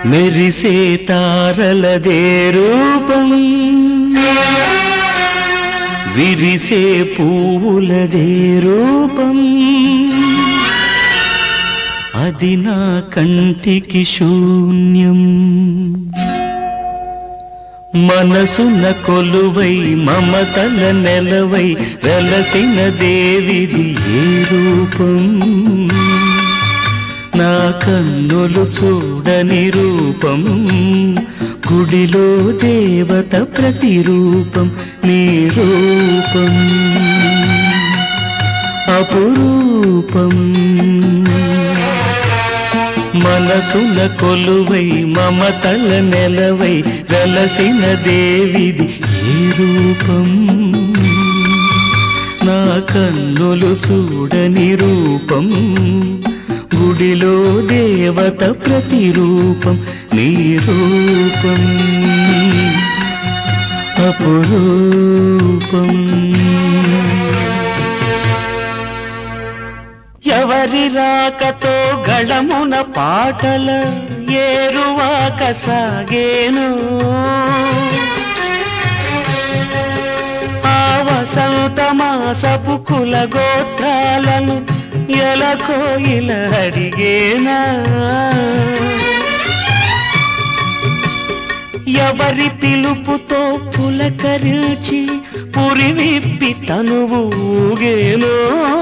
మెరిసే తారలదే రూపం, విరిసే పువ్వులదే రూపం, అది నా కంటికి శూన్యం. మనసున కొలువై మమతల నెలవై వెలసిన దేవిది ఏ రూపం, నా కన్నులు చూడని రూపం, గుడిలో దేవత ప్రతిరూపం, నీ రూపం అపురూపం. మనసున కొలువై మమతల నెలవై వెలసిన దేవిది ఏ రూపం, నా కన్నులు చూడని రూపం, గుడిలో దేవత ప్రతిరూపం, నీ రూపం అపురూపం. ఎవరి రాకతో గళమున పాటల ఏరువాక సాగేను, ఆ వసంత మాసపు కులగోత్రాలను ఎలకోయిల అడిగేనా, ఎవరి పిలుపుతో పులకరించి పురివిప్పి తనువు ఊగేనో,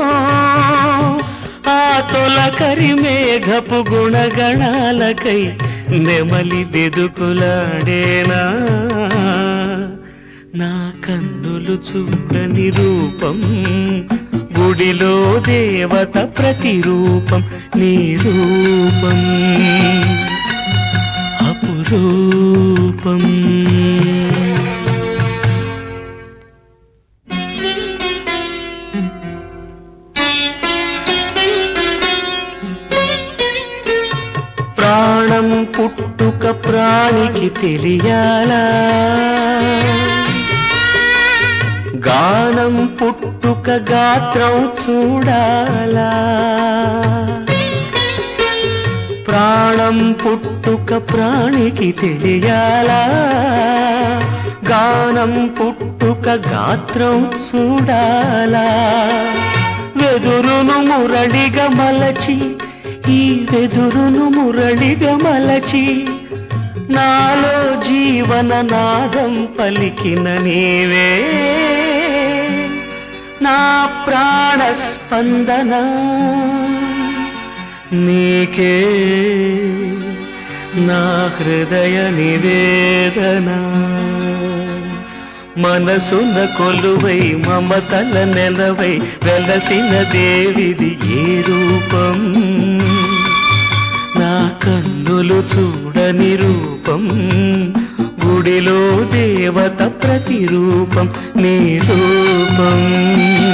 ఆ తొలకరి మేఘపు గుణగణాలకై నెమలి బెదుకులాడేనా, నా కన్నులు చూడని రూపం, గుడిలో దేవత ప్రతిరూపం, నీ రూపం అపురూపం. ప్రాణం పుట్టుక ప్రాణికి తెలియాలా, గానం పుట్టుక గాత్రం చూడాలా, ప్రాణం పుట్టుక ప్రాణికి తెలియాలా, గానం పుట్టుక గాత్రం చూడాలా, వెదురును మురళిగా మలచి, ఈ వెదురును మురళిగా మలచి, నాలో జీవన నాదం పలికిన నీవే, నా ప్రాణ స్పందన నీకే, నా హృదయ నివేదన. మనసున కొలువై మమతల నెలవై వెలసిన దేవిది ఏ రూపం, నా కన్నులు చూడని రూపం, గుడిలో దేవత ప్రతిరూపం, నీ రూపం.